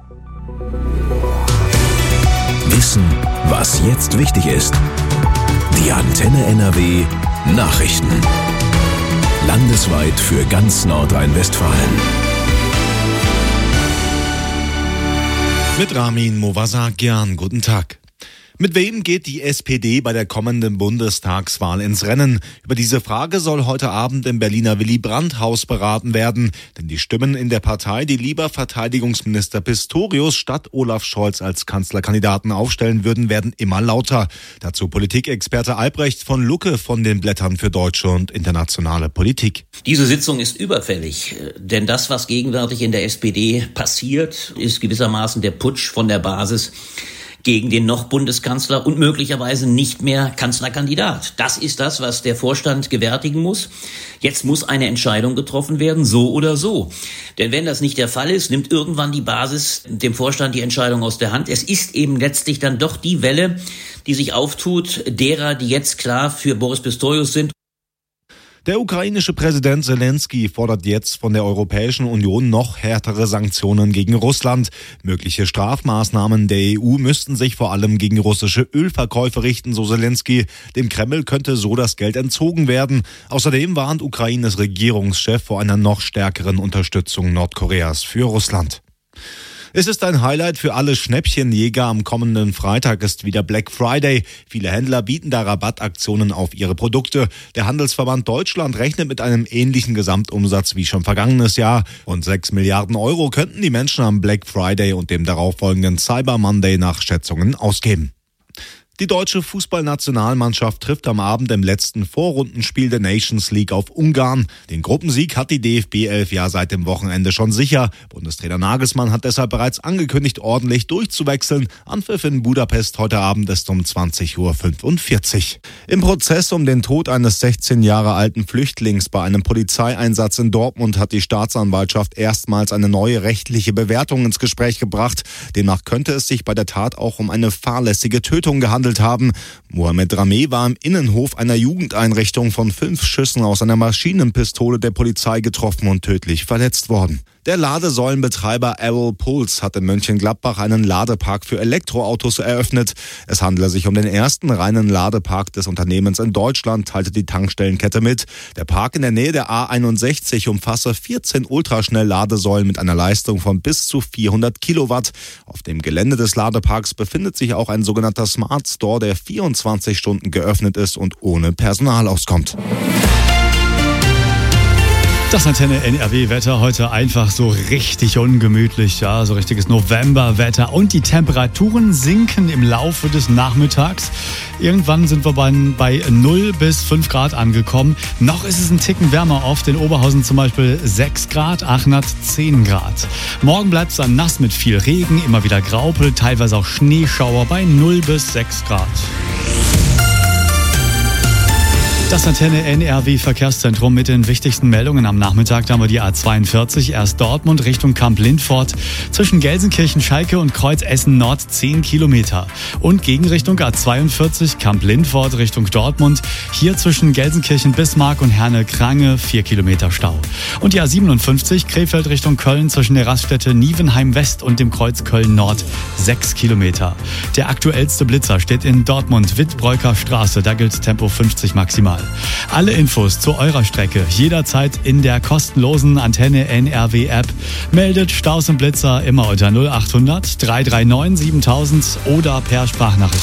Wissen, was jetzt wichtig ist. Die Antenne NRW Nachrichten. Landesweit für ganz Nordrhein-Westfalen. Mit Ramin Movasagian, guten Tag. Mit wem geht die SPD bei der kommenden Bundestagswahl ins Rennen? Über diese Frage soll heute Abend im Berliner Willy-Brandt-Haus beraten werden. Denn die Stimmen in der Partei, die lieber Verteidigungsminister Pistorius statt Olaf Scholz als Kanzlerkandidaten aufstellen würden, werden immer lauter. Dazu Politikexperte Albrecht von Lucke von den Blättern für deutsche und internationale Politik. Diese Sitzung ist überfällig, denn das, was gegenwärtig in der SPD passiert, ist gewissermaßen der Putsch von der Basis gegen den noch Bundeskanzler und möglicherweise nicht mehr Kanzlerkandidat. Das ist das, was der Vorstand gewärtigen muss. Jetzt muss eine Entscheidung getroffen werden, so oder so. Denn wenn das nicht der Fall ist, nimmt irgendwann die Basis dem Vorstand die Entscheidung aus der Hand. Es ist eben letztlich dann doch die Welle, die sich auftut, derer, die jetzt klar für Boris Pistorius sind. Der ukrainische Präsident Zelensky fordert jetzt von der Europäischen Union noch härtere Sanktionen gegen Russland. Mögliche Strafmaßnahmen der EU müssten sich vor allem gegen russische Ölverkäufe richten, so Zelensky. Dem Kreml könnte so das Geld entzogen werden. Außerdem warnt Ukraines Regierungschef vor einer noch stärkeren Unterstützung Nordkoreas für Russland. Es ist ein Highlight für alle Schnäppchenjäger. Am kommenden Freitag ist wieder Black Friday. Viele Händler bieten da Rabattaktionen auf ihre Produkte. Der Handelsverband Deutschland rechnet mit einem ähnlichen Gesamtumsatz wie schon vergangenes Jahr. Rund 6 Milliarden Euro könnten die Menschen am Black Friday und dem darauffolgenden Cyber Monday nach Schätzungen ausgeben. Die deutsche Fußballnationalmannschaft trifft am Abend im letzten Vorrundenspiel der Nations League auf Ungarn. Den Gruppensieg hat die DFB 11 ja seit dem Wochenende schon sicher. Bundestrainer Nagelsmann hat deshalb bereits angekündigt, ordentlich durchzuwechseln. Anpfiff in Budapest heute Abend ist um 20:45 Uhr. Im Prozess um den Tod eines 16 Jahre alten Flüchtlings bei einem Polizeieinsatz in Dortmund hat die Staatsanwaltschaft erstmals eine neue rechtliche Bewertung ins Gespräch gebracht. Demnach könnte es sich bei der Tat auch um eine fahrlässige Tötung gehandelt haben. Mohamed Rameh war im Innenhof einer Jugendeinrichtung von 5 Schüssen aus einer Maschinenpistole der Polizei getroffen und tödlich verletzt worden. Der Ladesäulenbetreiber Errol Puls hat in Mönchengladbach einen Ladepark für Elektroautos eröffnet. Es handele sich um den ersten reinen Ladepark des Unternehmens in Deutschland, teilte die Tankstellenkette mit. Der Park in der Nähe der A61 umfasse 14 Ultraschnell-Ladesäulen mit einer Leistung von bis zu 400 Kilowatt. Auf dem Gelände des Ladeparks befindet sich auch ein sogenannter Smart Store, der 24 Stunden geöffnet ist und ohne Personal auskommt. Das Antenne NRW-Wetter heute einfach so richtig ungemütlich, ja, so richtiges Novemberwetter. Und die Temperaturen sinken im Laufe des Nachmittags. Irgendwann sind wir bei 0 bis 5 Grad angekommen. Noch ist es ein Ticken wärmer oft. In Oberhausen zum Beispiel 6 Grad, Achnat 10 Grad. Morgen bleibt es dann nass mit viel Regen, immer wieder Graupel, teilweise auch Schneeschauer bei 0 bis 6 Grad. Das Antenne NRW Verkehrszentrum mit den wichtigsten Meldungen am Nachmittag. Da haben wir die A42, erst Dortmund Richtung Kamp-Lindfort. Zwischen Gelsenkirchen, Schalke und Kreuz Essen Nord 10 Kilometer. Und Gegenrichtung A42, Kamp-Lindfort Richtung Dortmund. Hier zwischen Gelsenkirchen, Bismarck und Herne-Krange 4 Kilometer Stau. Und die A57, Krefeld Richtung Köln zwischen der Raststätte Nievenheim West und dem Kreuz Köln Nord 6 Kilometer. Der aktuellste Blitzer steht in Dortmund, Wittbreuker Straße. Da gilt Tempo 50 maximal. Alle Infos zu eurer Strecke jederzeit in der kostenlosen Antenne NRW App. Meldet Staus und Blitzer immer unter 0800 339 7000 oder per Sprachnachricht.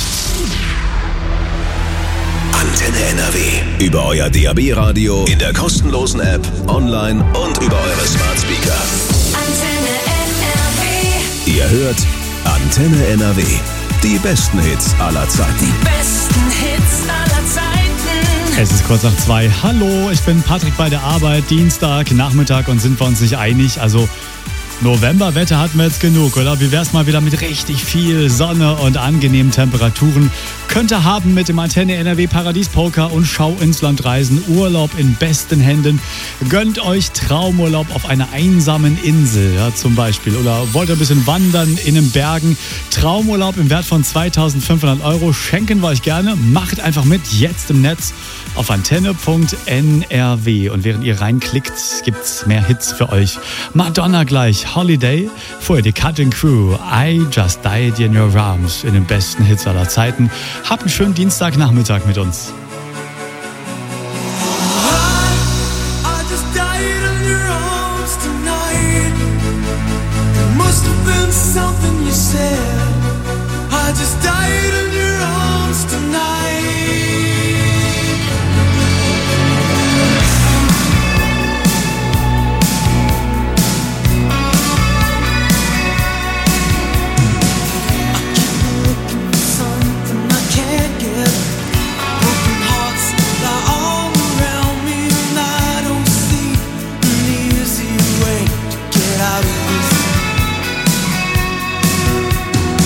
Antenne NRW. Über euer DAB-Radio, in der kostenlosen App, online und über eure Smart Speaker. Antenne NRW. Ihr hört Antenne NRW. Die besten Hits aller Zeiten. Die besten Hits aller Zeiten. Es ist kurz nach 2. Hallo, ich bin Patrick bei der Arbeit, Dienstag, Nachmittag und sind wir uns nicht einig. Also Novemberwetter hatten wir jetzt genug, oder? Wie wär's mal wieder mit richtig viel Sonne und angenehmen Temperaturen? Könnt ihr haben mit dem Antenne NRW Paradiespoker und Schau ins Land reisen. Urlaub in besten Händen. Gönnt euch Traumurlaub auf einer einsamen Insel, ja, zum Beispiel. Oder wollt ihr ein bisschen wandern in den Bergen? Traumurlaub im Wert von 2.500 Euro schenken wir euch gerne. Macht einfach mit, jetzt im Netz auf antenne.nrw. Und während ihr reinklickt, gibt's mehr Hits für euch. Madonna gleich. Holiday. Vorher die Cutting Crew, I Just Died in Your Arms, in den besten Hits aller Zeiten. Habt einen schönen Dienstagnachmittag mit uns. Something you said, I just died in your arms tonight. I keep looking for something I can't get. Broken hearts lie all around me, and I don't see an easy way to get out of this.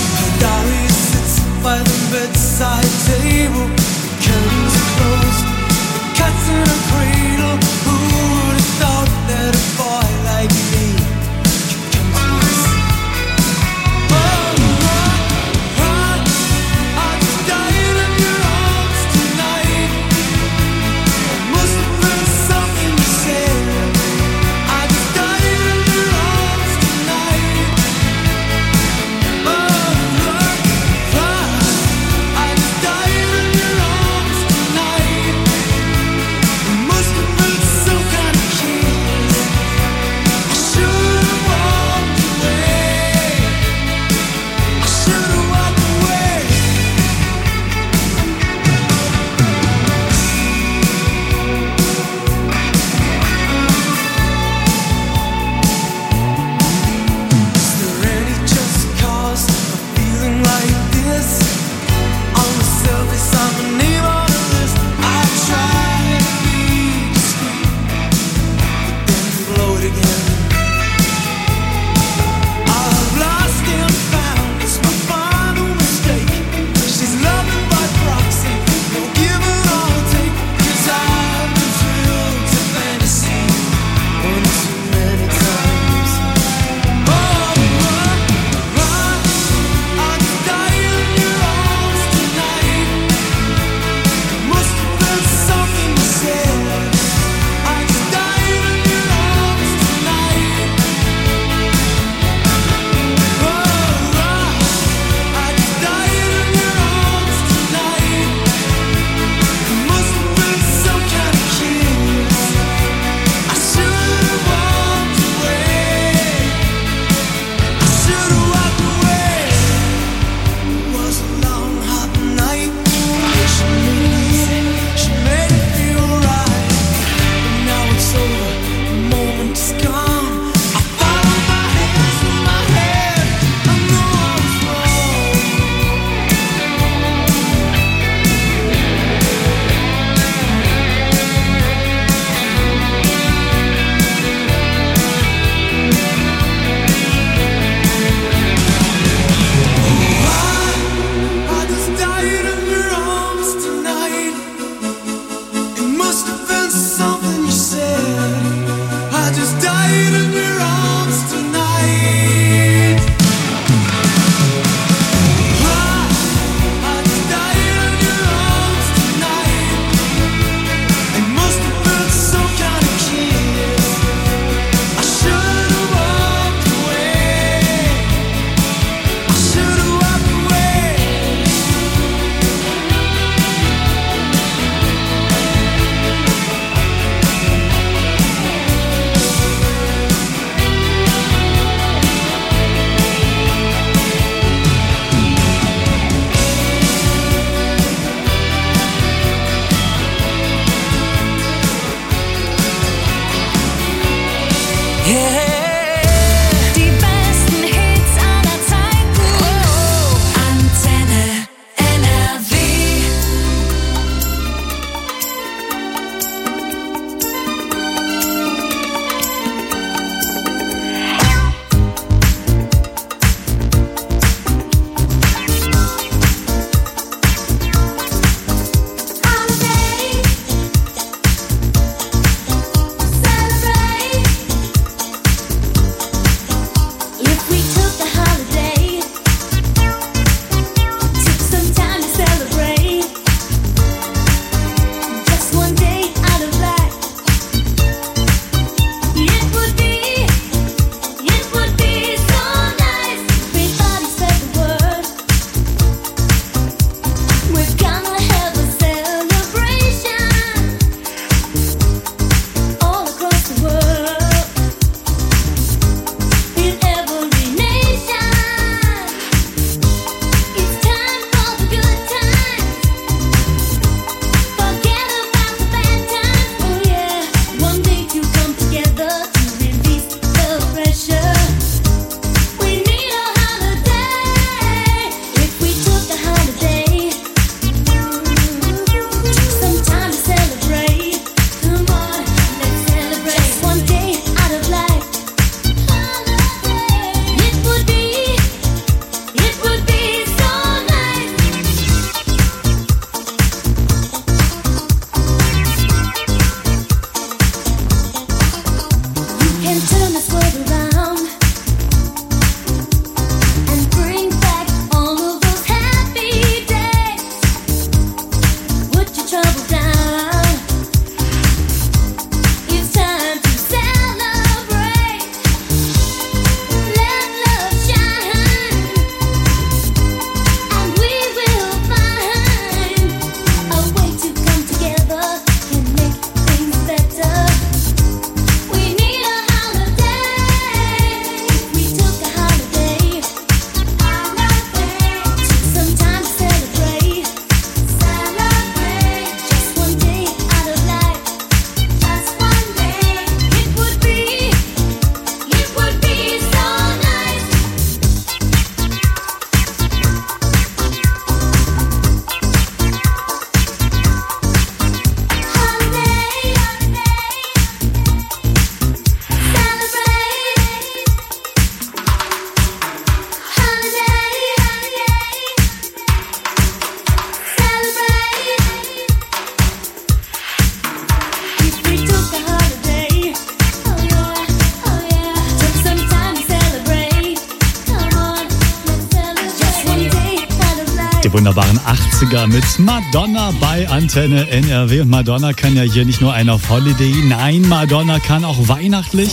Die wunderbaren 80er mit Madonna bei Antenne NRW. Und Madonna kann ja hier nicht nur einen auf Holiday, nein, Madonna kann auch weihnachtlich.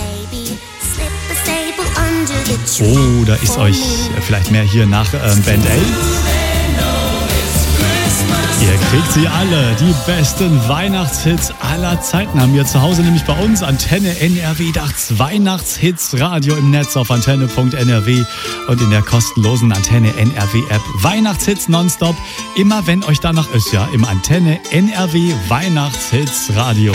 Oh, da ist euch vielleicht mehr hier nach Band A. Ihr kriegt sie alle. Die besten Weihnachtshits aller Zeiten haben wir zu Hause, nämlich bei uns Antenne NRW. Das Weihnachtshits-Radio im Netz auf antenne.nrw und in der kostenlosen Antenne NRW App. Weihnachtshits nonstop. Immer wenn euch danach ist, ja, im Antenne NRW Weihnachtshits-Radio.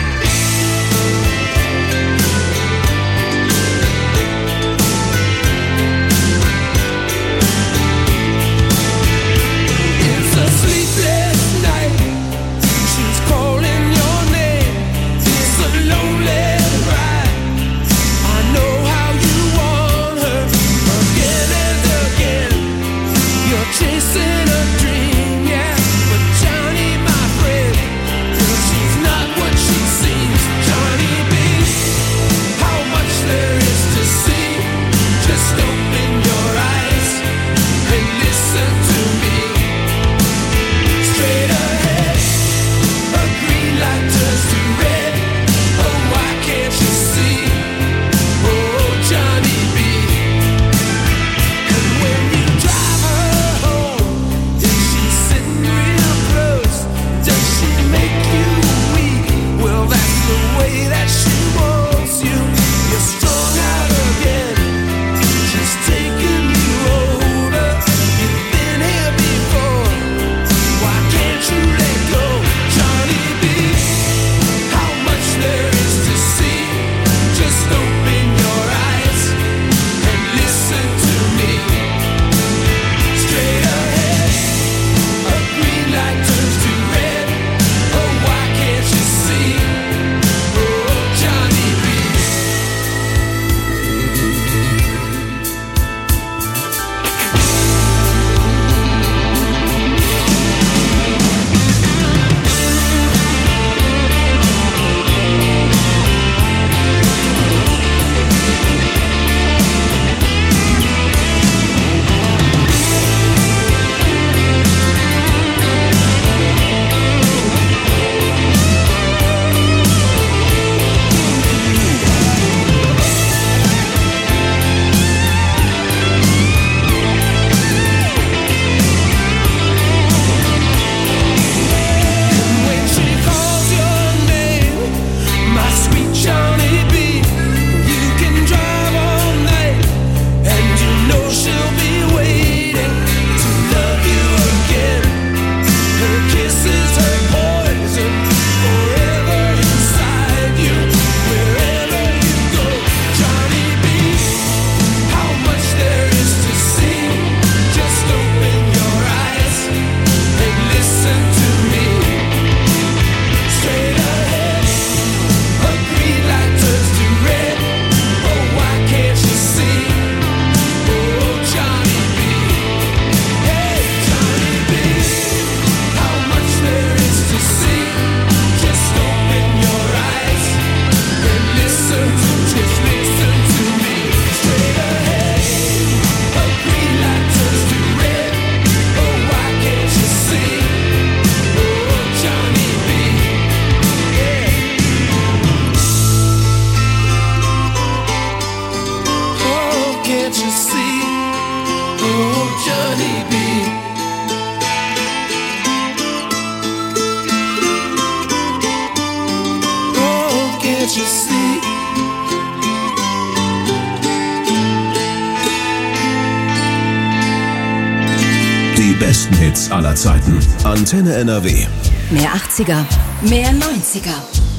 Die besten Hits aller Zeiten. Antenne NRW. Mehr 80er, mehr 90er.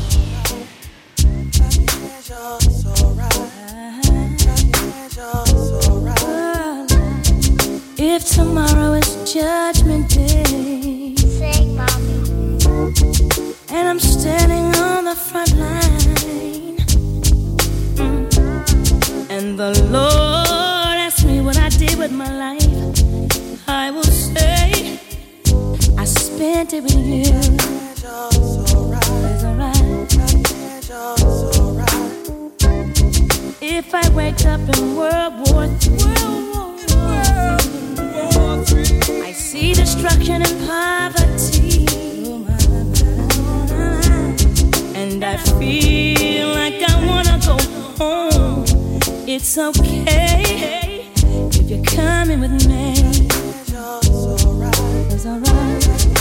If tomorrow is Judgment Day, sing, mommy. And I'm standing on the front line, and the Lord asks me what I did with my life, I will say I spent it with you. It's alright. If I wake up in World War III, I see home. It's okay if you're coming with me. It's alright. It's alright.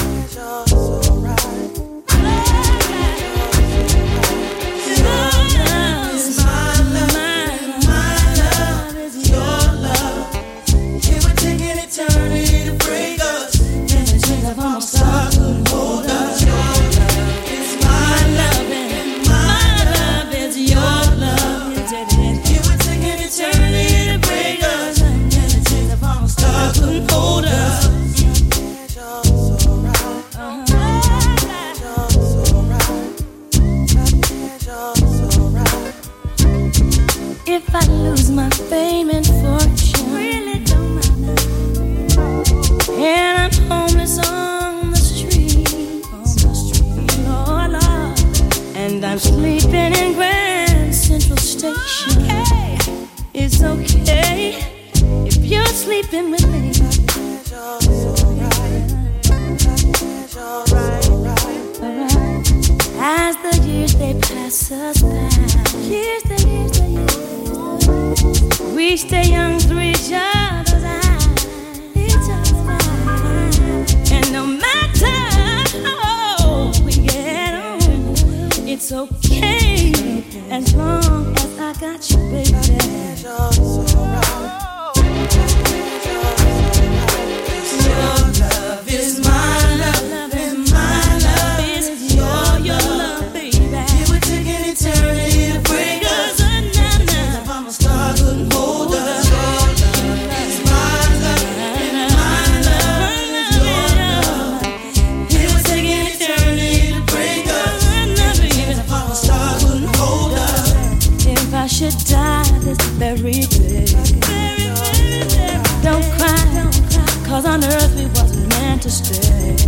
If I lose my fame and fortune, really don't matter. And I'm homeless on the street, Lord, Lord. And I'm sleeping in Grand Central Station. Okay. It's okay if you're sleeping with me. As the years they pass us by, years, we stay young through each other's eyes. And no matter how we get on, it's okay as long as I got you, baby. Your love is my love, and my love is your love, baby. It would take an eternity to break us. If I'm a star, couldn't hold us. Your love is my love, and my love is your love. It would take an eternity to break us. If I'm a star, couldn't hold us. If I should die this very day, don't cry, 'cause on earth we wasn't meant to stay.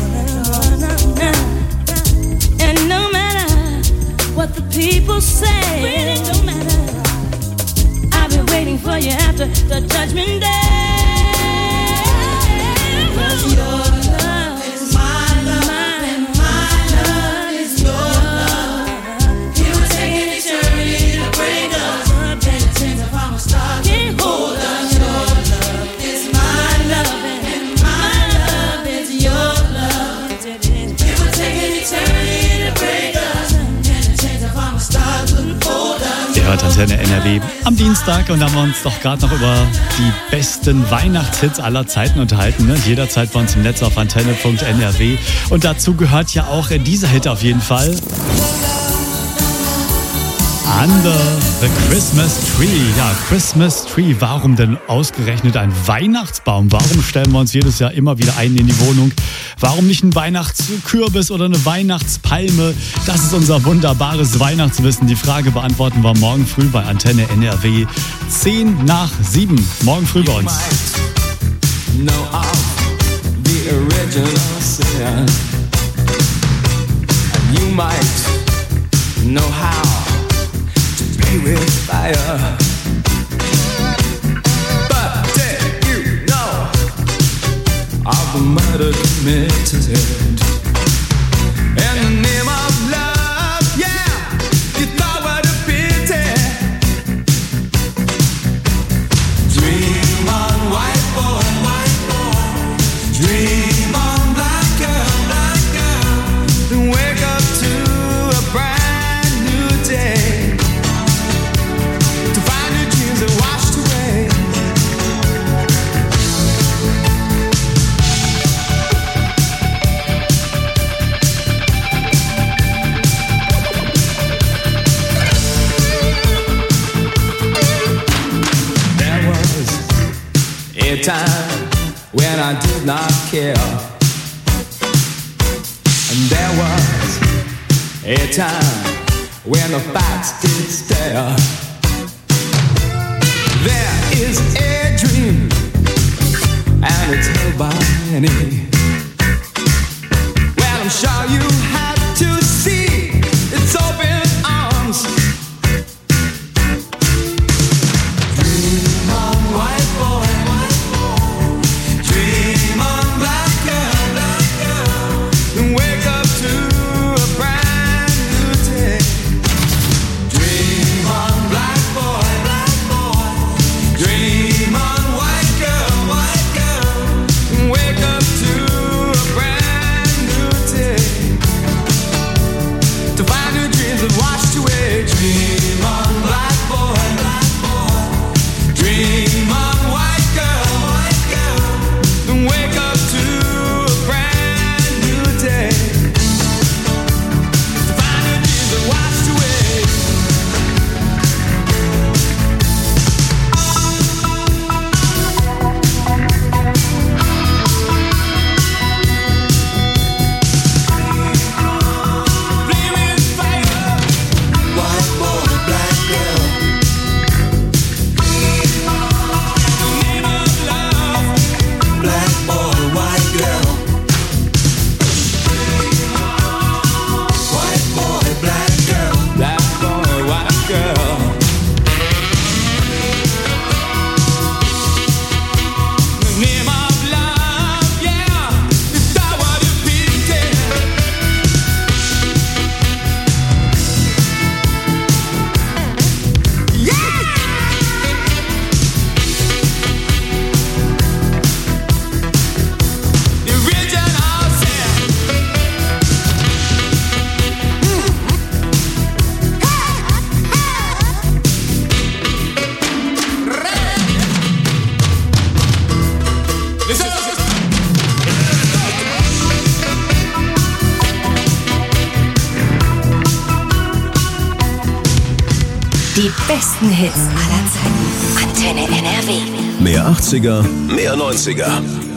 And no matter what the people say, really don't matter. I've been waiting for you after the judgment day. 'Cause your love is my love, and my love is your love. It would take an eternity to break us. And if I'm a star, can't hold us. Your love is my love, and my love is your love. It would take an eternity to break us. And if I'm a star, couldn't hold us. Ihr hört Antenne NRW am Dienstag und haben wir uns doch gerade noch über die besten Weihnachtshits aller Zeiten unterhalten. Ne? Jederzeit bei uns im Netz auf antenne.nrw. Und dazu gehört ja auch dieser Hit auf jeden Fall. Under the Christmas Tree. Ja, Christmas Tree. Warum denn ausgerechnet ein Weihnachtsbaum? Warum stellen wir uns jedes Jahr immer wieder einen in die Wohnung? Warum nicht ein Weihnachtskürbis oder eine Weihnachtspalme? Das ist unser wunderbares Weihnachtswissen. Die Frage beantworten wir morgen früh bei Antenne NRW. 6:10. Morgen früh bei uns. Know of the original sin, and you might know how to play with fire. But did you know of the murder committed in the name of love? Yeah, you thought what a pity. Dream on, white boy, white boy. Dream on, black girl, then wake up to a brand new day, to find your dreams are washed away. There was a time when I did not care, and there was a time when the facts did stare. There is a dream, and it's held by many. Well, I'm sure you have to see its open arms. Dream on, white boy, white boy. Dream on, black girl, then wake up to a brand new day. Dream on, black besten Hits aller Zeiten. Antenne NRW. Mehr 80er, mehr 90er.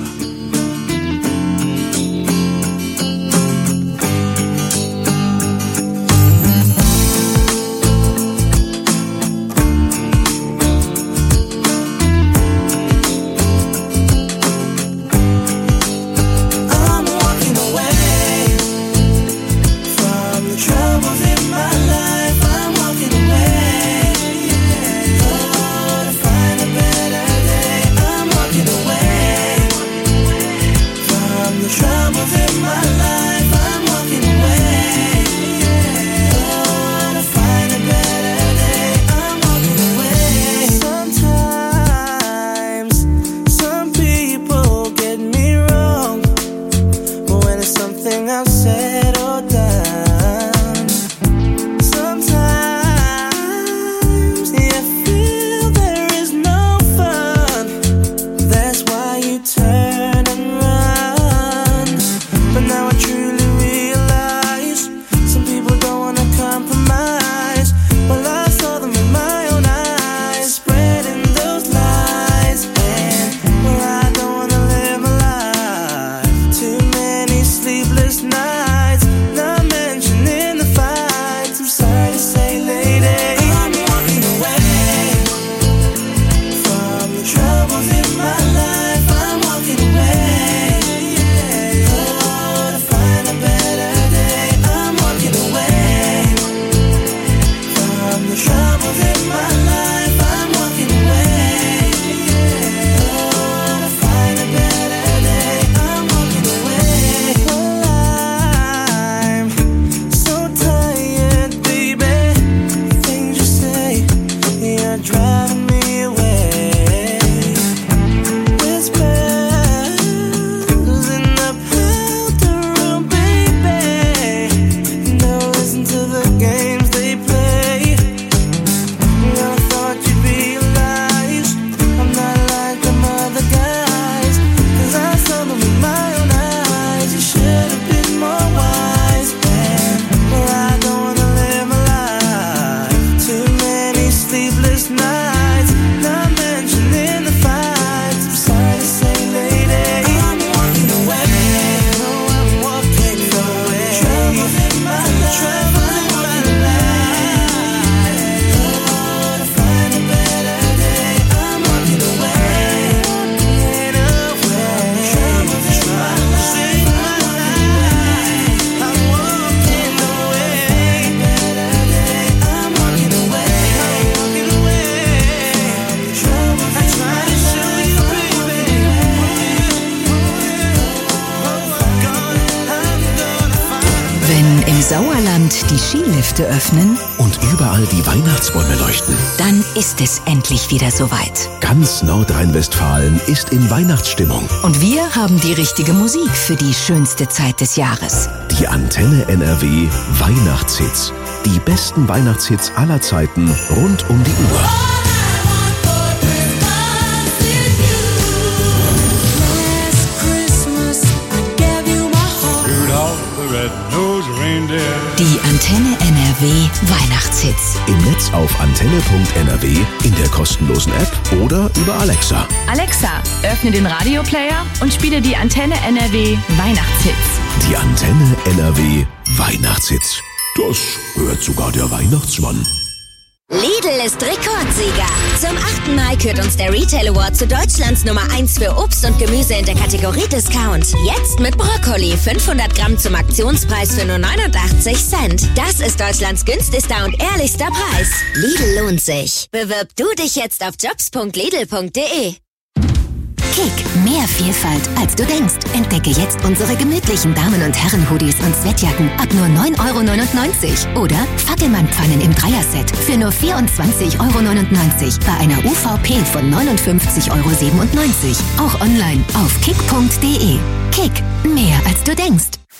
Sauerland die Skilifte öffnen Und überall die Weihnachtsbäume leuchten. dann ist es endlich wieder soweit. Ganz Nordrhein-Westfalen ist in Weihnachtsstimmung. Und wir haben die richtige Musik für die schönste Zeit des Jahres. Die Antenne NRW Weihnachtshits. Die besten Weihnachtshits aller Zeiten rund um die Uhr. Die Antenne NRW Weihnachtshits. Im Netz auf antenne.nrw, in der kostenlosen App oder über Alexa. Alexa, öffne den Radioplayer und spiele die Antenne NRW Weihnachtshits. Die Antenne NRW Weihnachtshits. Das hört sogar der Weihnachtsmann. Lidl ist Rekordsieger. Zum 8. Mal kürt uns der Retail Award zu Deutschlands Nummer 1 für Obst und Gemüse in der Kategorie Discount. Jetzt mit Brokkoli 500 Gramm zum Aktionspreis für nur 89 Cent. Das ist Deutschlands günstigster und ehrlichster Preis. Lidl lohnt sich. Bewirb du dich jetzt auf jobs.lidl.de. Kick, mehr Vielfalt, als du denkst. Entdecke jetzt unsere gemütlichen Damen- und Herren-Hoodies und Sweatjacken ab nur 9,99 € oder Fackelmannpfannen im Dreierset für nur 24,99 € bei einer UVP von 59,97 €. Auch online auf kick.de. Kick, mehr als du denkst.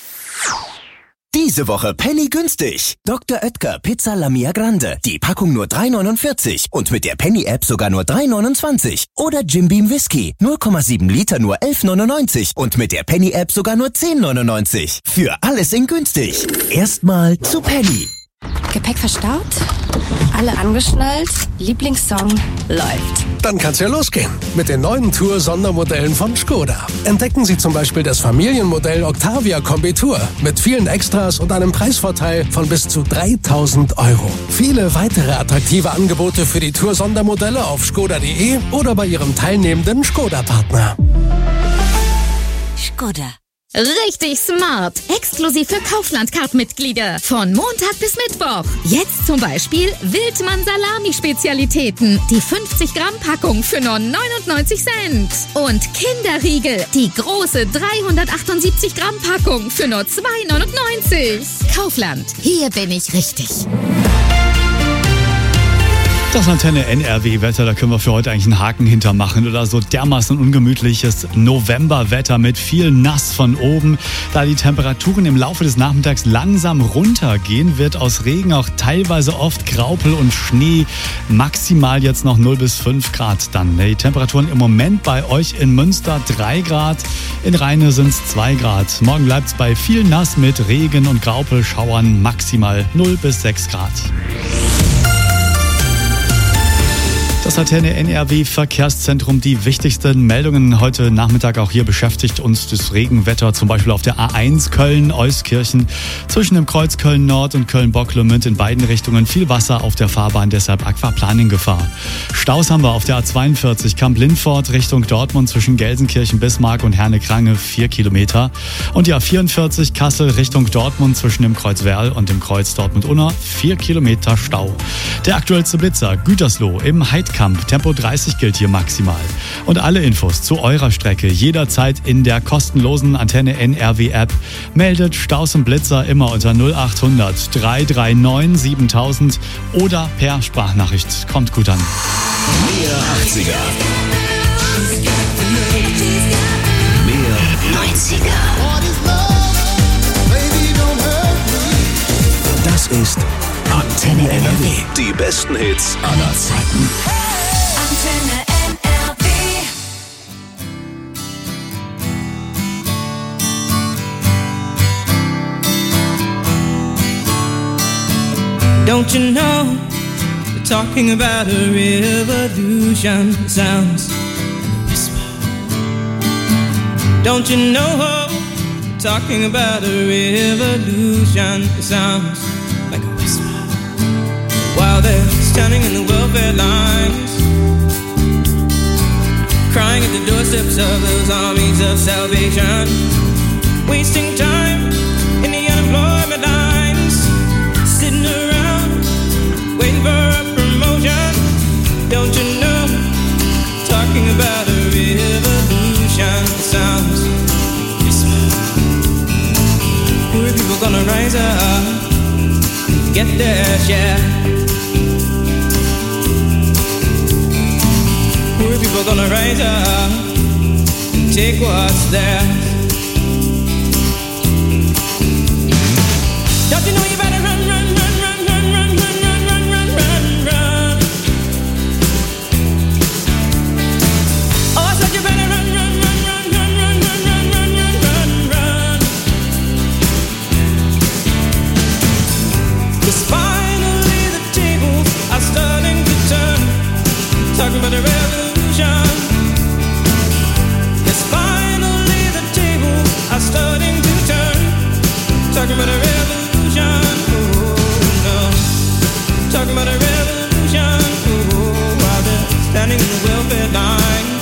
Diese Woche Penny günstig. Dr. Oetker Pizza Lamia Grande. Die Packung nur 3,49 und mit der Penny-App sogar nur 3,29. Oder Jim Beam Whisky. 0,7 Liter nur 11,99 und mit der Penny-App sogar nur 10,99. Für alles in günstig. Erstmal zu Penny. Gepäck verstaut? Alle angeschnallt, Lieblingssong läuft. Dann kann's ja losgehen mit den neuen Tour-Sondermodellen von Skoda. Entdecken Sie zum Beispiel das Familienmodell Octavia Kombi Tour mit vielen Extras und einem Preisvorteil von bis zu 3.000 €. Viele weitere attraktive Angebote für die Tour-Sondermodelle auf skoda.de oder bei Ihrem teilnehmenden Skoda-Partner. Skoda. Richtig smart. Exklusiv für Kaufland-Card-Mitglieder. Von Montag bis Mittwoch. Jetzt zum Beispiel Wildmann-Salami-Spezialitäten. Die 50-Gramm-Packung für nur 99 Cent. Und Kinderriegel. Die große 378-Gramm-Packung für nur 2,99. Kaufland. Hier bin ich richtig. Das Antenne NRW-Wetter, da können wir für heute eigentlich einen Haken hintermachen oder so dermaßen ungemütliches Novemberwetter mit viel Nass von oben. Da die Temperaturen im Laufe des Nachmittags langsam runtergehen, wird aus Regen auch teilweise oft Graupel und Schnee. Maximal jetzt noch 0 bis 5 Grad dann. Die Temperaturen im Moment bei euch in Münster 3 Grad, in Rheine sind es 2 Grad. Morgen bleibt es bei viel Nass mit Regen und Graupelschauern, maximal 0 bis 6 Grad. Das Antenne NRW Verkehrszentrum, die wichtigsten Meldungen heute Nachmittag auch hier beschäftigt uns das Regenwetter, zum Beispiel auf der A1 Köln-Euskirchen zwischen dem Kreuz Köln-Nord und Köln-Bocklemünd in beiden Richtungen viel Wasser auf der Fahrbahn, deshalb Aquaplaning-Gefahr. Staus haben wir auf der A42 Kamp-Lindfort Richtung Dortmund zwischen Gelsenkirchen, Bismarck und Herne-Krange 4 Kilometer und die A44 Kassel Richtung Dortmund zwischen dem Kreuz Werl und dem Kreuz Dortmund-Unna 4 Kilometer Stau. Der aktuellste Blitzer Gütersloh im Heidkamp. Tempo 30 gilt hier maximal. Und alle Infos zu eurer Strecke jederzeit in der kostenlosen Antenne NRW App. Meldet Staus und Blitzer immer unter 0800 339 7000 oder per Sprachnachricht. Kommt gut an. Mehr 80er. Mehr 90er. Das ist Antenne NRW. Die besten Hits aller Zeiten. Antenne NRW. Don't you know, they're talking about a revolution. It sounds like a whisper. Don't you know, they're talking about a revolution. It sounds like a whisper. While they're standing in the welfare lines, crying at the doorsteps of those armies of salvation, wasting time in the unemployment lines, sitting around waiting for a promotion. Don't you know, talking about a revolution sounds whisper. Poor people gonna rise up and get their share. Poor people gonna rise up and take what's theirs. Don't you know you better run, run, run, run, run, run, run, run, run, run, run, run. Oh, I said you better run, run, run, run, run, run, run, run, run, run, run. 'Cause finally the tables are starting to turn. Talking about a revolution. Yes, finally the tables are starting to turn. Talking about a revolution. Oh no. Talking about a revolution. Oh, while they're standing in the welfare lines,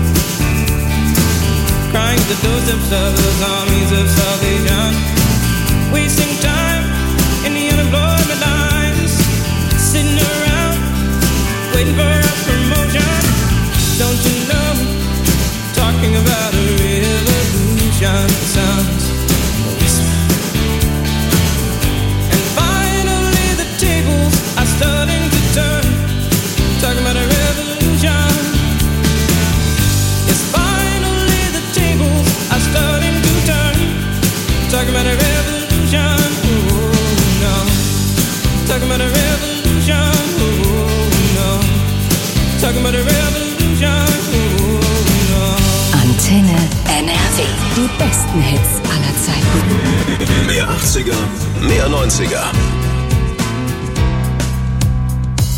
crying at the doorsteps of those armies of salvation, wasting time in the unemployment lines, sitting around waiting for a promotion. Don't you know, talking about a revolution sounds a whisper. And finally the tables are starting to turn. Talking about a revolution. Yes, finally the tables are starting to turn. Talking about a revolution. Oh no. Talking about a revolution. Talking about a revolution. Oh, no. Antenne NRW. Die besten Hits aller Zeiten. Mehr 80er, mehr 90er.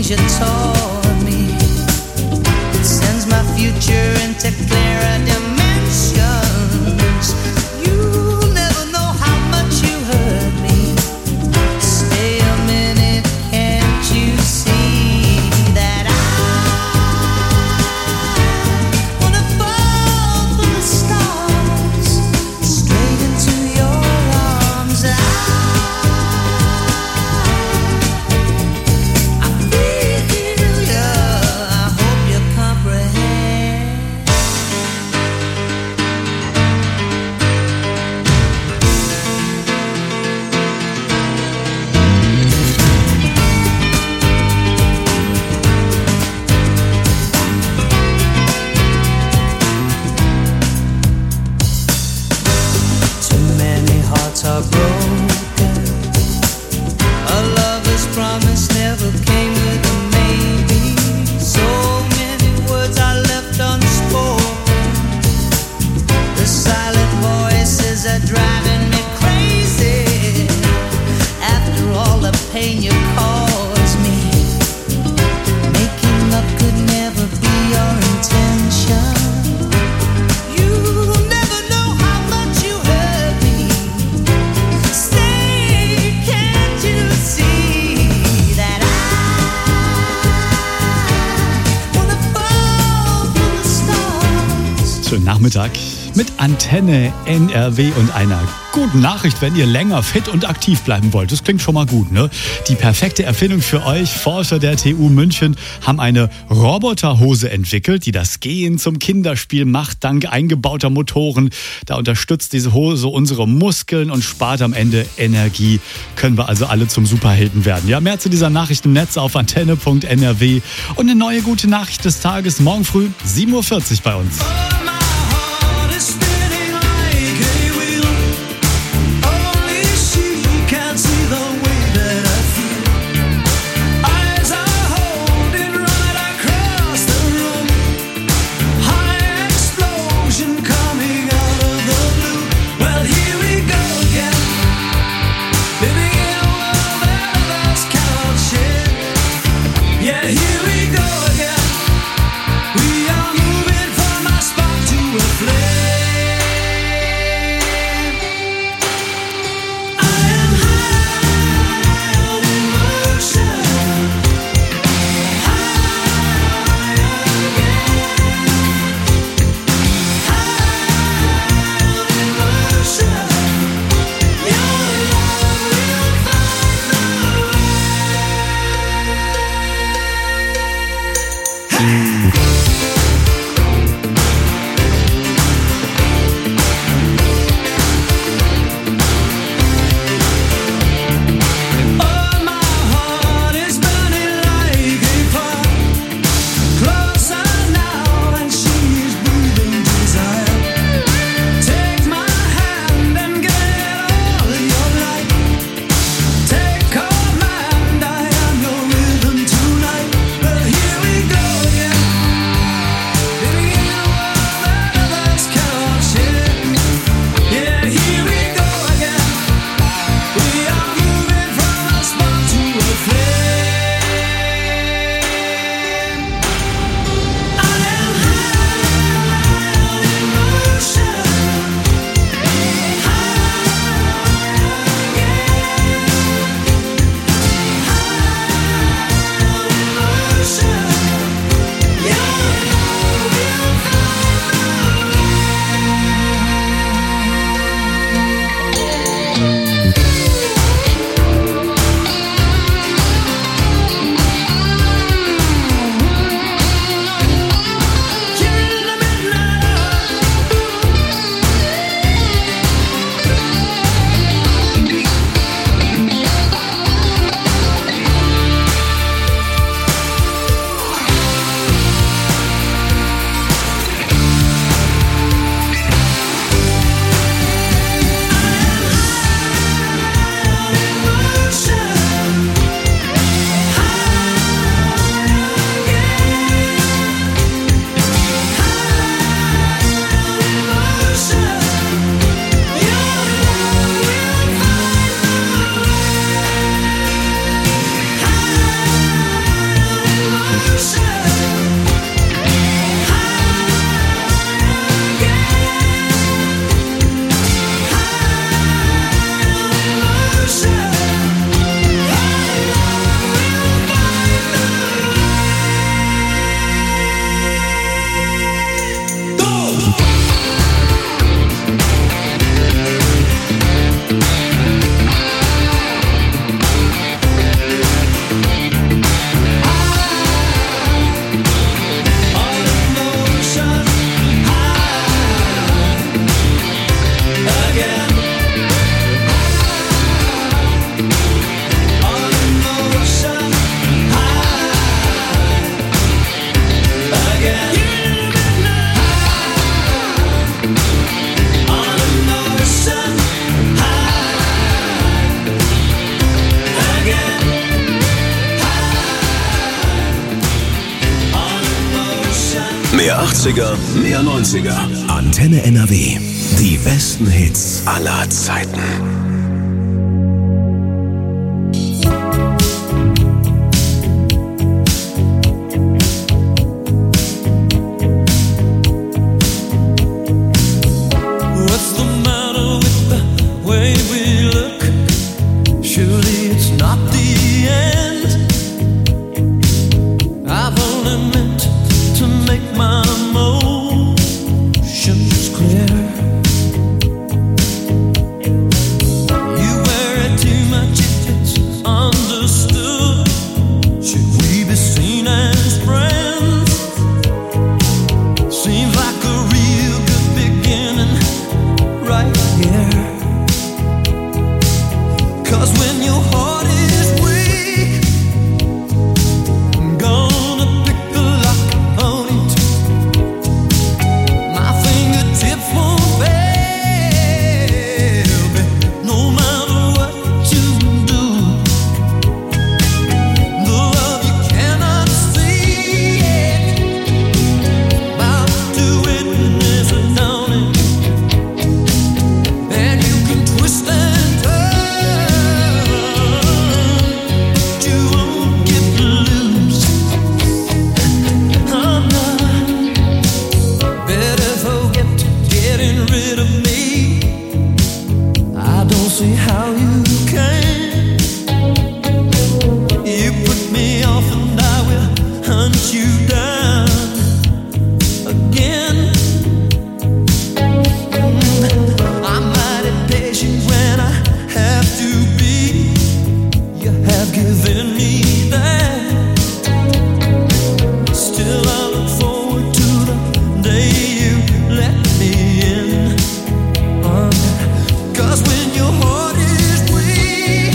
things you taught me. It sends my future into clearer dimensions. You'll never know how much you hurt me. Stay a minute, can't you see that I wanna fall from the stars straight into your arms? I feel ya, I hope you comprehend. Too many hearts are broken. A lover's promise never came with a maybe. So many words are left unspoken. The silent voices are driving me crazy. After all the pain you caused me, making up could never be your intention. You never know how much you hurt me. Stay, can't you see that I wanna fall from the stars? Schönen Nachmittag mit Antenne NRW und einer guten Nachricht, wenn ihr länger fit und aktiv bleiben wollt. Das klingt schon mal gut, ne? Die perfekte Erfindung für euch. Forscher der TU München haben eine Roboterhose entwickelt, die das Gehen zum Kinderspiel macht, dank eingebauter Motoren. Da unterstützt diese Hose unsere Muskeln und spart am Ende Energie. Können wir also alle zum Superhelden werden. Ja, mehr zu dieser Nachricht im Netz auf antenne.nrw. Und eine neue gute Nachricht des Tages morgen früh 7:40 Uhr bei uns. Yeah, here we go again. We are moving from our spot. Weniger 80er, mehr 90er. Antenne NRW. Die besten Hits aller Zeiten. What's the matter with the way we look? Surely it's not the end. I've only meant to make my emotions clear. You worry too much if it's understood. Should we be seen as friends? Seems like a real good beginning right here. 'Cause when your heart is weak, I'm gonna pick the lock on it. My fingertips won't fail me, no matter what you do. The love you cannot see it, bound to witness it down it. And you can twist and turn, but you won't get loose. I'm not better forget getting rid of me. I don't see how you can. You put me off and I will hunt you down again. I'm mighty patient when I have to be. You have given me that. Still I look forward to the day you let me in. 'Cause when your heart is weak,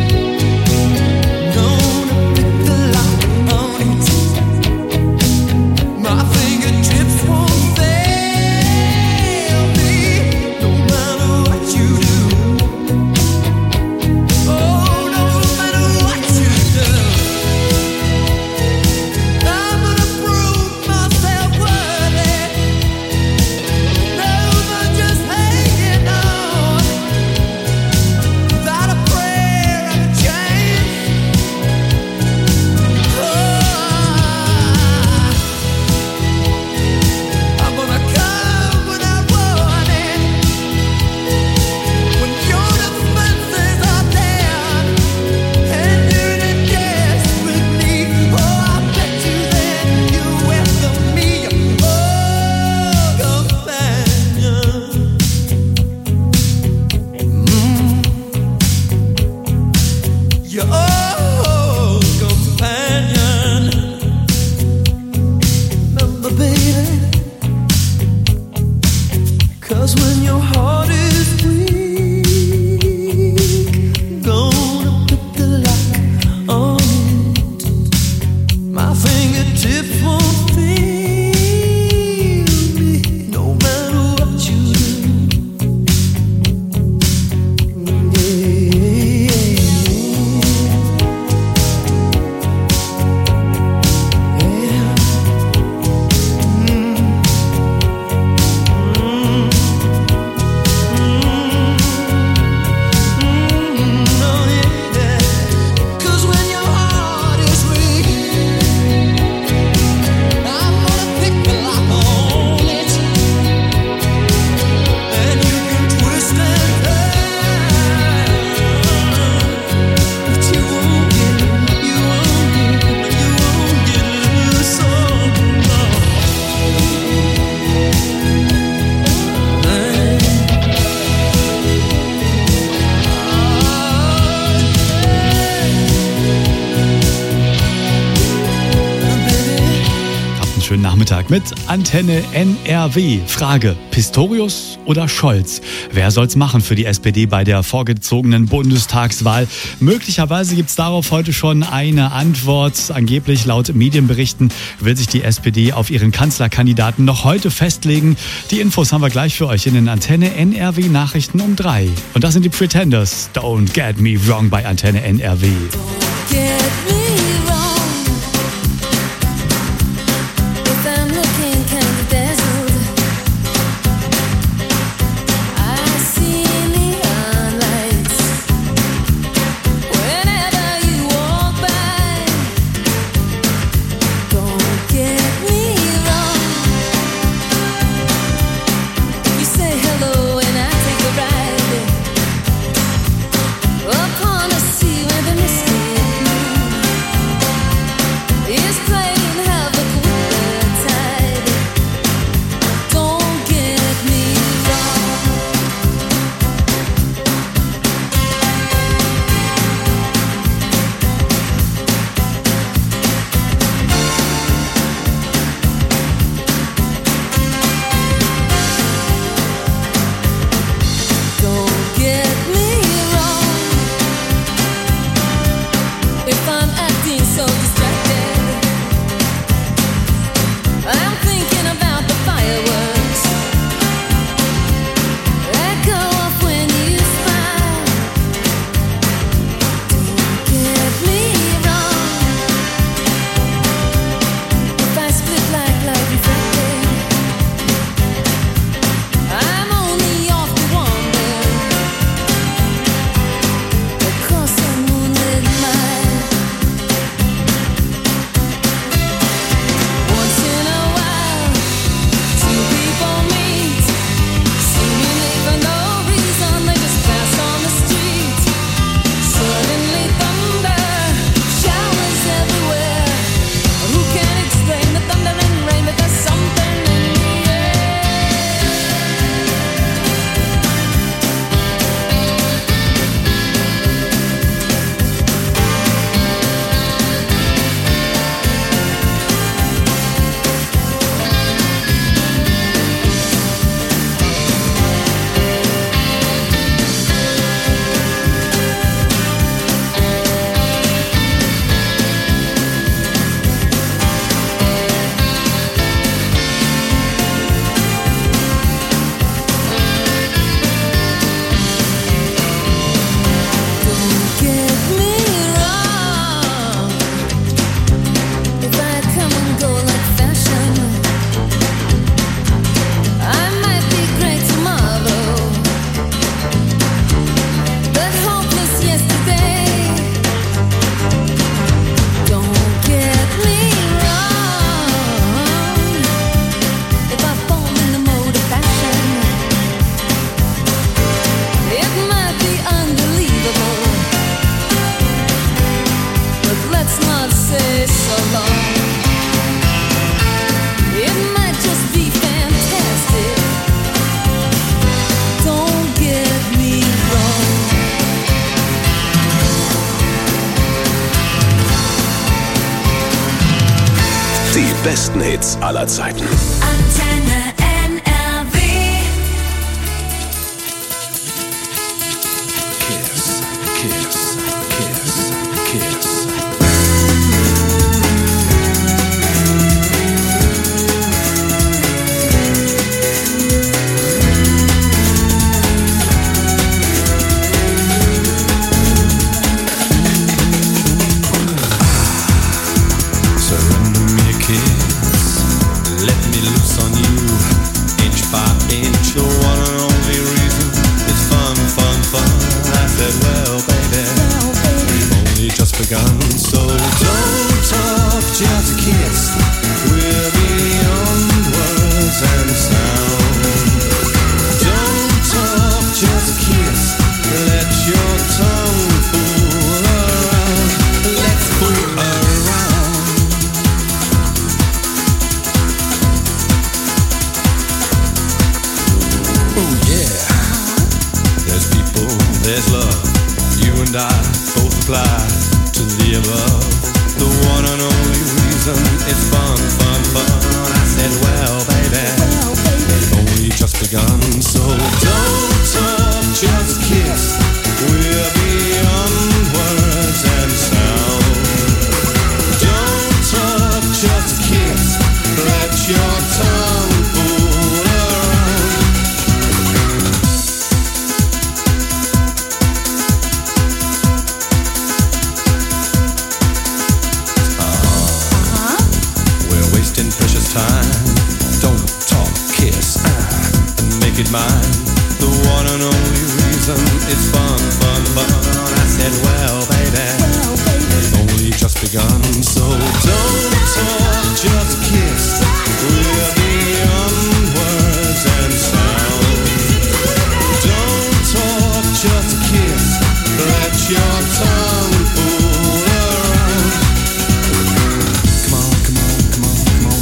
gonna pick the lock on it. My fingertips won't fail me, no matter what you do. Oh, no matter what you do. I'm gonna prove myself worthy. No more just hanging on, without a prayer and a chance. I'm gonna come without warning. When your defenses are down and you're in desperately, oh, I bet you then you welcome me, oh, companion. Your old companion. Remember, baby, 'cause when your heart is weak, gonna put the lock on it. My fingertips won't fail me, no matter what you do. Cause when your heart is weak, I'm gonna pick the lock on it. And you can twist and turn, but you won't get loose. So Habt einen schönen Nachmittag mit Antenne NRW. Frage: Pistorius oder Scholz? Wer soll's machen für die SPD bei der vorgezogenen Bundestagswahl? Möglicherweise gibt's darauf heute schon eine Antwort. Angeblich laut Medienberichten will sich die SPD auf ihren Kanzlerkandidaten noch heute festlegen. Die Infos haben wir gleich für euch in den Antenne NRW Nachrichten um 3. Und das sind die Pretenders. Don't get me wrong bei Antenne NRW. Get me wrong. If I'm looking kind besten Hits aller Zeiten. Antenne NRW. Kiss, Kiss, Kiss, Kiss. Begun, so don't talk, just kiss. We're beyond words and sound. Don't talk, just kiss. Let your tongue fool around. Let's fool around. Oh yeah. There's people, there's love. You and I both apply to the above. The one and only reason it's fun, fun, fun. I said, well, baby, we've only just begun. So don't talk, just kiss. We're beyond words and sound. Don't talk, just kiss. Let your tongue fool around. Wasting precious time. Don't talk, kiss, and make it mine. The one and only reason it's fun, fun, fun. I said, well, baby, we've only just begun. So don't talk, just kiss. We're beyond words and sound. Don't talk, just kiss. Let your tongue fool around. Come on, come on, come on.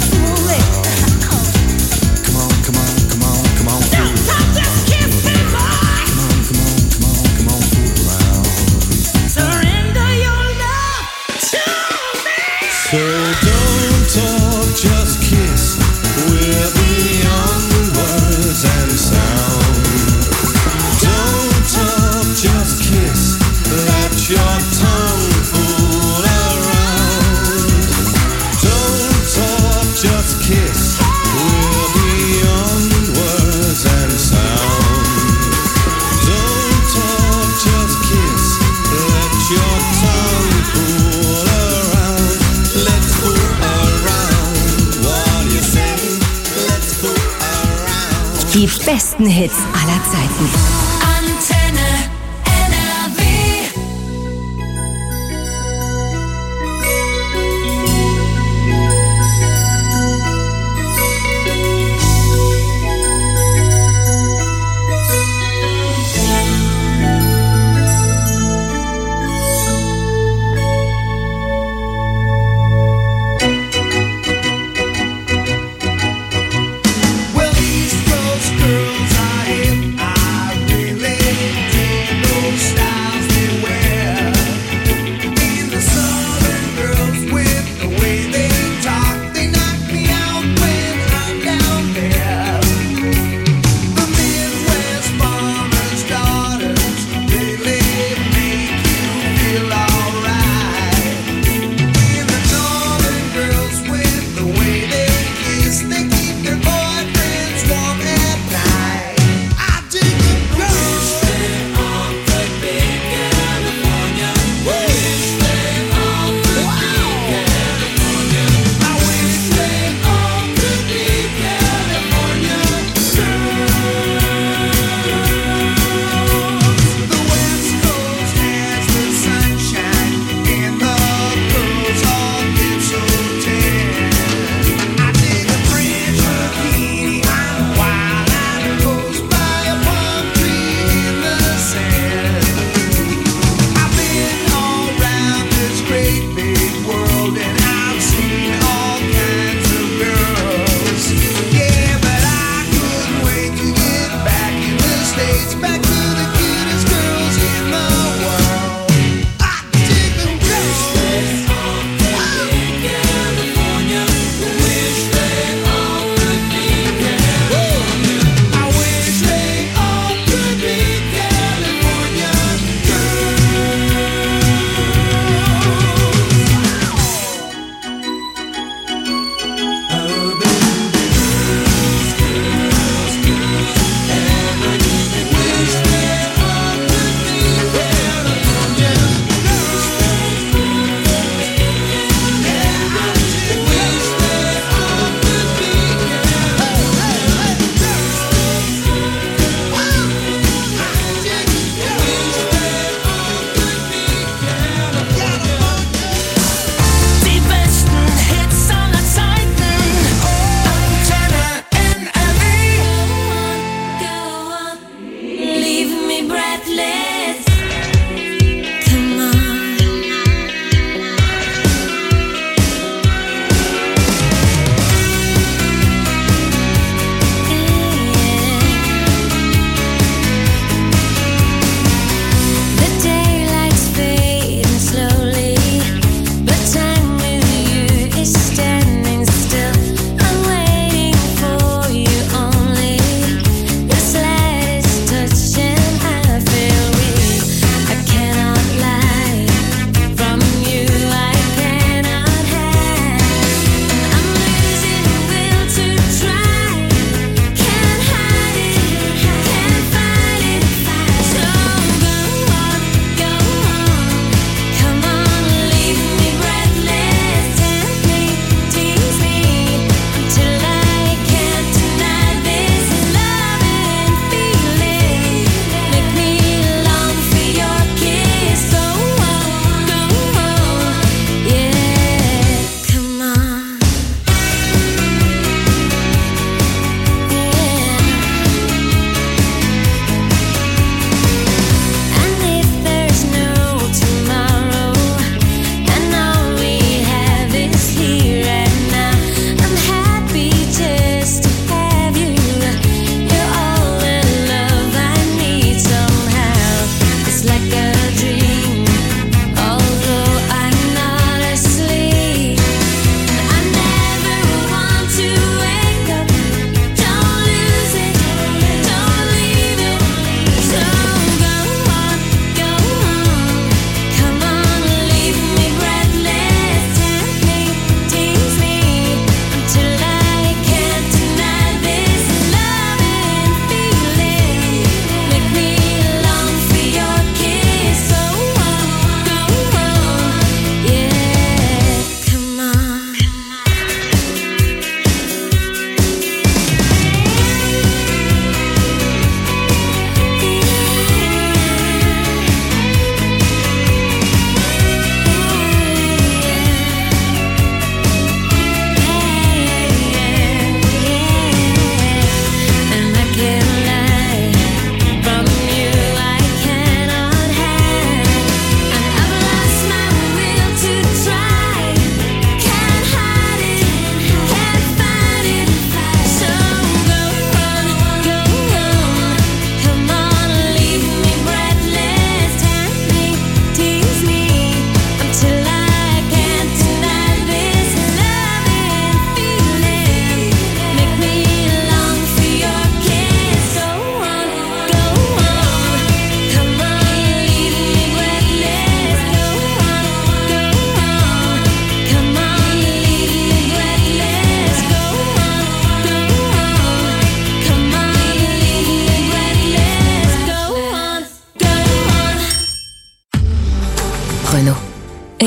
So don't talk, just kiss. We're beyond words and sound. Don't talk, just kiss. Let your tongue fool around. Don't talk, just kiss. We're beyond words and sound. Don't talk, just kiss. Let your tongue fool around. Let's fool around. What do you say? Let's fool around. Die besten Hits aller Zeiten. Antenne NRW. Well, East Coast girls are hip. I really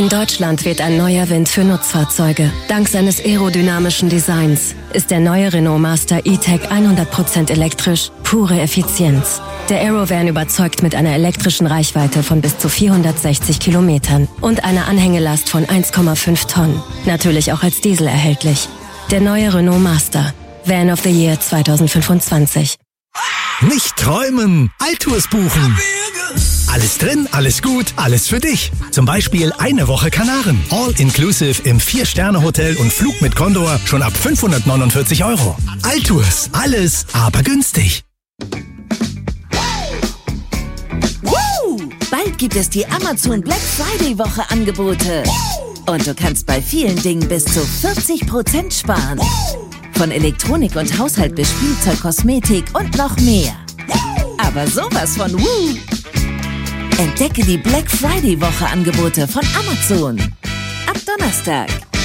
In Deutschland weht ein neuer Wind für Nutzfahrzeuge. Dank seines aerodynamischen Designs ist der neue Renault Master E-Tech 100% elektrisch, pure Effizienz. Der Aerovan überzeugt mit einer elektrischen Reichweite von bis zu 460 Kilometern und einer Anhängelast von 1,5 Tonnen. Natürlich auch als Diesel erhältlich. Der neue Renault Master. Van of the Year 2025. Nicht träumen, Altours buchen. Alles drin, alles gut, alles für dich. Zum Beispiel eine Woche Kanaren. All-inclusive im 4-Sterne-Hotel und Flug mit Condor schon ab 549 €. Altours, alles, aber günstig. Bald gibt es die Amazon Black Friday Woche Angebote. Und du kannst bei vielen Dingen bis zu 40% sparen. Von Elektronik und Haushalt bis Spielzeug, Kosmetik und noch mehr. Aber sowas von Woo! Entdecke die Black Friday Woche Angebote von Amazon. Ab Donnerstag.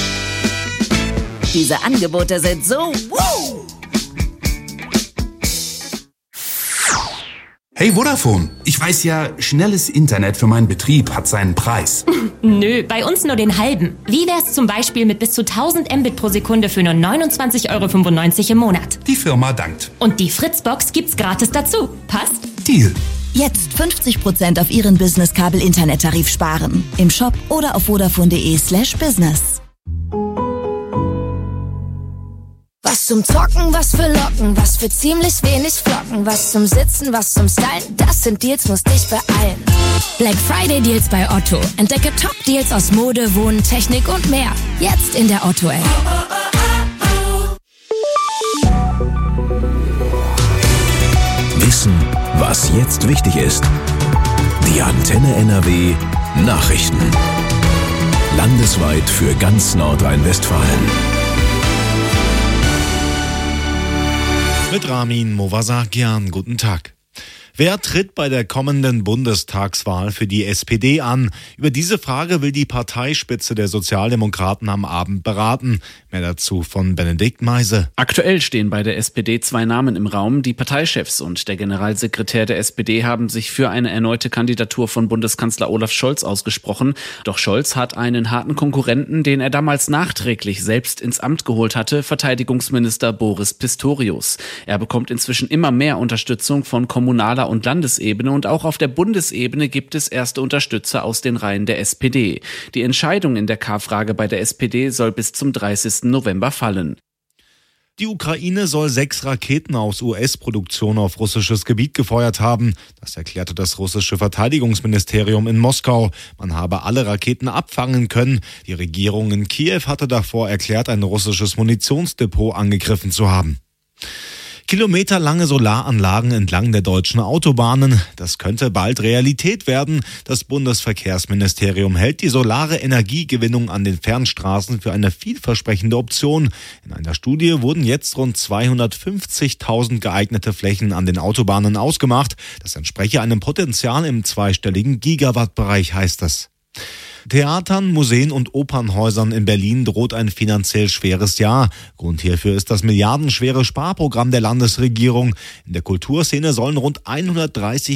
Diese Angebote sind so Woo! Hey Vodafone, ich weiß ja, schnelles Internet für meinen Betrieb hat seinen Preis. Nö, bei uns nur den halben. Wie wär's zum Beispiel mit bis zu 1000 Mbit pro Sekunde für nur 29,95 € im Monat? Die Firma dankt. Und die Fritzbox gibt's gratis dazu. Passt? Deal. Jetzt 50% auf Ihren Business-Kabel-Internettarif sparen. Im Shop oder auf vodafone.de/business. Was zum Zocken, was für Locken, was für ziemlich wenig Flocken, was zum Sitzen, was zum Stylen, das sind Deals, musst dich beeilen. Black Friday Deals bei Otto. Entdecke Top-Deals aus Mode, Wohnen, Technik und mehr. Jetzt in der Otto-App. Wissen, was jetzt wichtig ist. Die Antenne NRW Nachrichten. Landesweit für ganz Nordrhein-Westfalen. Mit Ramin Movasakian, guten Tag. Wer tritt bei der kommenden Bundestagswahl für die SPD an? Über diese Frage will die Parteispitze der Sozialdemokraten am Abend beraten. Mehr dazu von Benedikt Meise. Aktuell stehen bei der SPD 2 Namen im Raum. Die Parteichefs und der Generalsekretär der SPD haben sich für eine erneute Kandidatur von Bundeskanzler Olaf Scholz ausgesprochen. Doch Scholz hat einen harten Konkurrenten, den er damals nachträglich selbst ins Amt geholt hatte, Verteidigungsminister Boris Pistorius. Er bekommt inzwischen immer mehr Unterstützung von kommunaler und Landesebene und auch auf der Bundesebene gibt es erste Unterstützer aus den Reihen der SPD. Die Entscheidung in der K-Frage bei der SPD soll bis zum 30. November fallen. Die Ukraine soll 6 Raketen aus US-Produktion auf russisches Gebiet gefeuert haben. Das erklärte das russische Verteidigungsministerium in Moskau. Man habe alle Raketen abfangen können. Die Regierung in Kiew hatte davor erklärt, ein russisches Munitionsdepot angegriffen zu haben. Kilometerlange Solaranlagen entlang der deutschen Autobahnen. Das könnte bald Realität werden. Das Bundesverkehrsministerium hält die solare Energiegewinnung an den Fernstraßen für eine vielversprechende Option. In einer Studie wurden jetzt rund 250.000 geeignete Flächen an den Autobahnen ausgemacht. Das entspreche einem Potenzial im zweistelligen Gigawattbereich, heißt es. Theatern, Museen und Opernhäusern in Berlin droht ein finanziell schweres Jahr. Grund hierfür ist das milliardenschwere Sparprogramm der Landesregierung. In der Kulturszene sollen rund 130